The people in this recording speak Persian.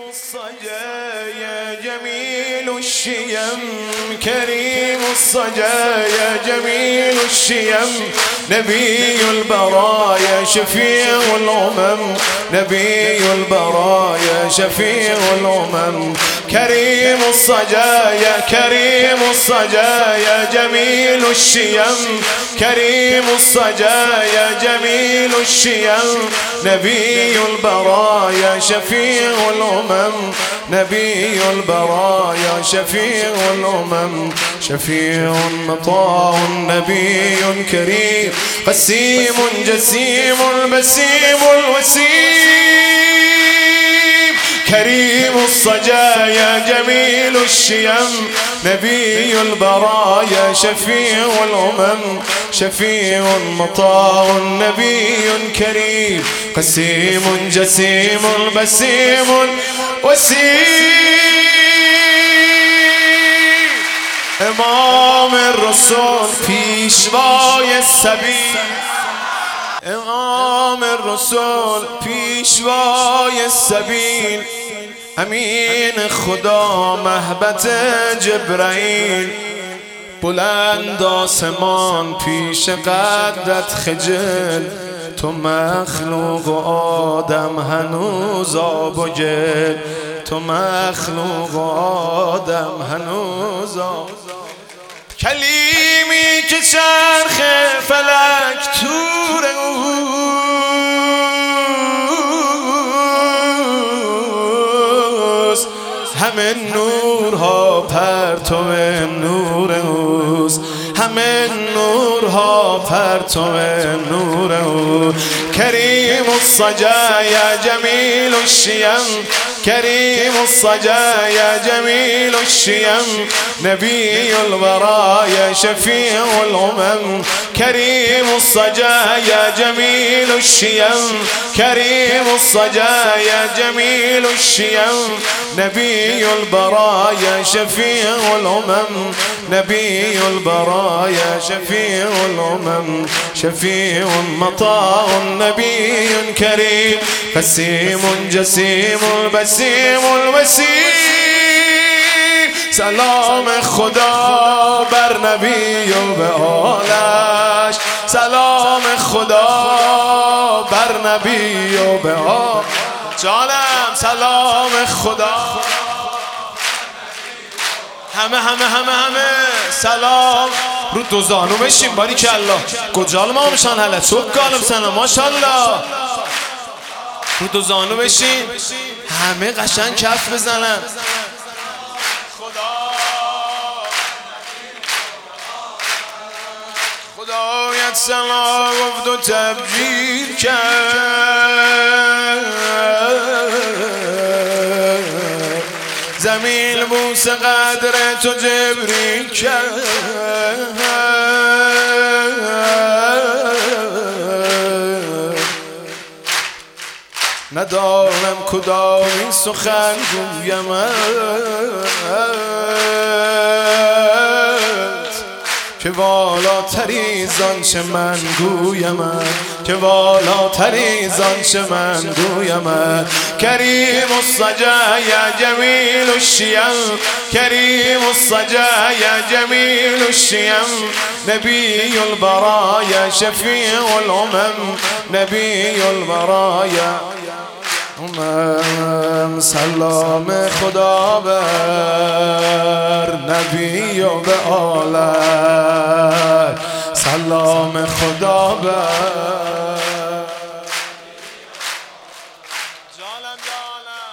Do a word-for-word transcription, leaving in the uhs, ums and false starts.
الصجايا جميل الشيم كريم الصجايا جميل الشيم نبي البرايا شفيع الأمم نبي البرايا شفيع الأمم كريم الصجايا كريم الصجايا جميل الشيم كريم الصجايا جميل الشيم نبي البرايا شفيع الأمم نبي البرايا شفيع الأمم شفيع مطاع نبي كريم قسيم جسيم بسيم الوسيم كريم الصجايا جميل الشيم نبي البرايا شفيع الأمم شفيع مطاع نبي كريم قسيم جسيم بسيم وسيم امام الرسول پیشوای السبیل امام الرسول پیشوای السبیل امین خدا مهبت جبرائیل بلند آسمان پیش قدرت خجل تو مخلوق و آدم هنوز آب و گل تو مخلوق و آدم هنوز آب کلیمی که چرخ فلک تور اوست همه نورها پرتو نور اوست همه نورها پرتو نور اوست کریم الصجایا جمیل الشیم كريم الصجايا جميل الشيم نبي البرايا شفيع الأمم كريم الصجايا جميل الشيم كريم الصجايا جميل الشيم نبي البرايا شفيع الأمم نبي البرايا شفيع الأمم شفيع مطاع نبي كريم قسيم جسيم بسيم الوسيم سلام خدا بر نبی و به آلش سلام خدا بر نبی و به آل جانم سلام خدا همه همه همه همه سلام رو دو زانو بشیم باریکالله کجال ما میشن هلا çok kalım sana ماشاءالله رو دو زانو بشین همه قشنگ کف بزنن خدایت سلام گفت و تبجیل کرد زمین بوس قدر تو جبریل کرد ندارم کدام این سخن گویمت که والاتری زانچه من گویمت که والاتری زانچه من گویمت کریم الصجایا جمیل الشیم کریم الصجایا جمیل الشیم نبی البرایا شفیع الأمم نبی البرایا امم سلام خدا بر نبی و به آلت سلام خدا بر جانم جانم